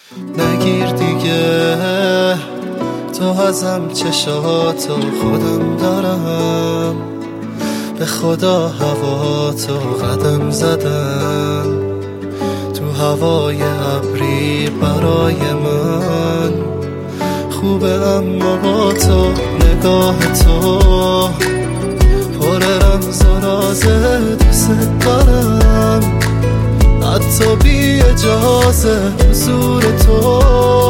نگیر دیگه تو ازم، چشاتو خودم دارم، به خدا هوا تو قدم زدم، تو هوای ابری برای من خوبه، اما با تو نگاه تو پر رمز و رازه، دوست دارم حتی بی اجازه. حضور تو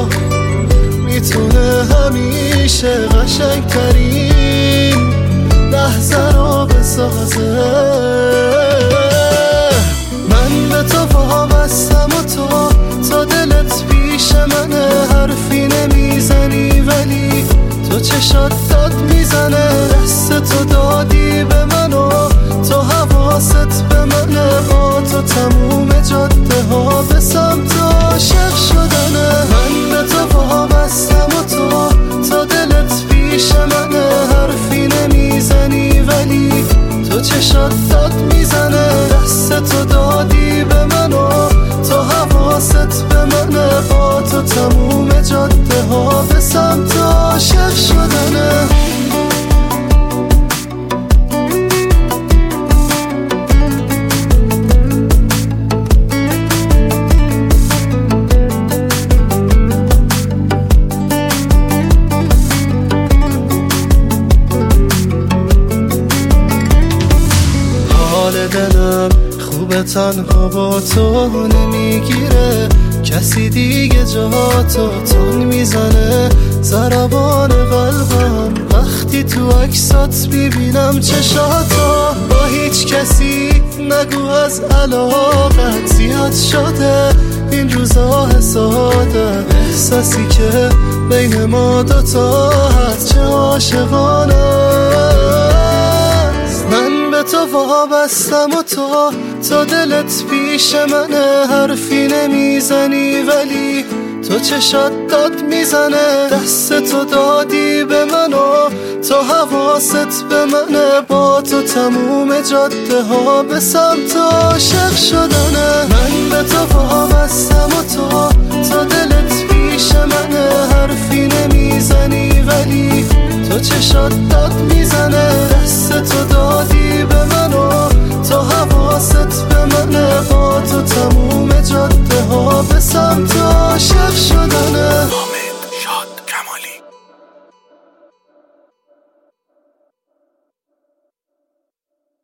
میتونه همیشه قشنگترین لحظه رو بسازه. من به تو وابستم و تو تا دلت پیش منه، حرفی نمیزنی ولی تو چشات داد میزنه. دست تو دادی به من و تو حواست به منه، با تو تموم جاده ها به سمت عاشق شدنه. من به تو وابستم و تو تا دلت پیش منه، حرفی نمیزنی ولی تو چشات داد میزنه. دست تو دادی به من و تو حواست به منه، با تو تموم جاده ها به سمت عاشق شدنه. حال دلم خوبه تنها با تو نمیگیره، کسی دیگه جهاتو تون میزنه. ضربان قلبم وقتی تو عکسات میبینم چشاتو، با هیچ کسی نگو از علاقت زیاد شده این روزا ساده. احساسی که بین ما دوتا هست چه عاشقانه است. من به تو وابستم و تو تا دلت پیش منه، حرفی نمیزنی ولی تو چشات داد میزنه. دست تو دادی به من و تو حواست به منه، با تو تموم جاده ها به سمت عاشق شدنه. من به تو وابستم و تو تا دلت پیش منه، حرفی نمیزنی ولی تو چشات داد میزنه.